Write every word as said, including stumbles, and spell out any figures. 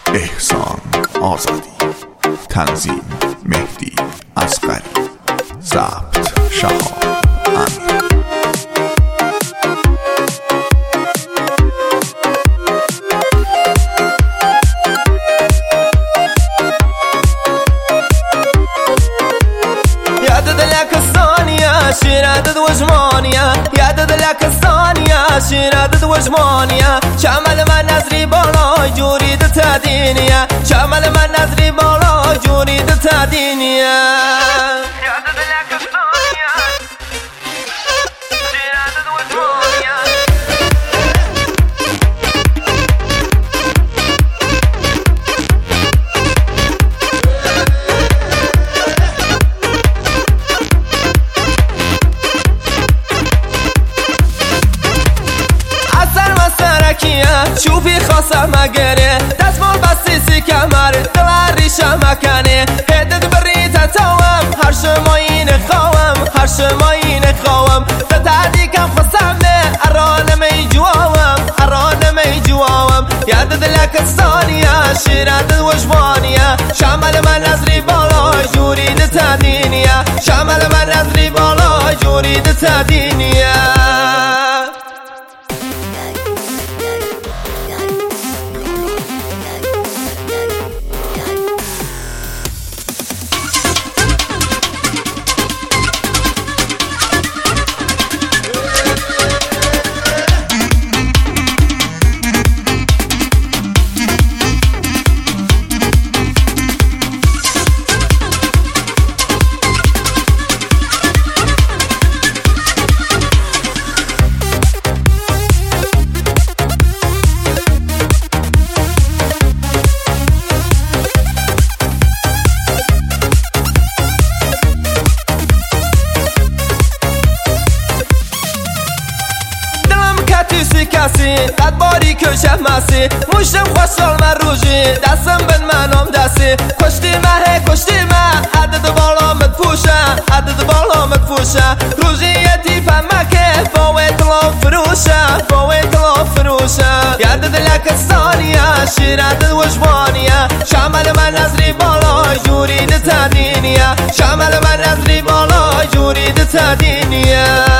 احسان آزادی، تنظیم مهدی اصغری، ضبط شهاب امیر. شيرادد وجمانيا يا ددلك الثانية شيرادد وجمانيا شامل ما نزري بالا جوريد تادينيا شامل ما نزري بالا جوريد تادينيا يا ددلك الثانية شيرادد وجمانيا شوفي خاصة مقري دسمال بسيسي كمر دلار ريشة مكاني هدد بريتا توام هرش ماين خوام هرش ماين خوام تتعدي كم خصامي أرانا مي جواوام أرانا مي جواوام يادد لك الثانية شيراد الوجوانية شامل ما نزري بالا جوريد تادينيا شامل ما نزري بالا جوريد تادينيا. کسی قد باری کشه مسی موشم خوشحال من روژی دستم بن منم دستی کشتی مه کشتی مه عدد بالا مدفوشه عدد بالا مدفوشه روژی یتی فهمکه باوی طلا فروشه باوی طلا فروشه یادد لک الثانیه شیراد وجوانیه شامل من نظری بالا جورید تدینیه شامل من نظری بالا جورید تدینیه.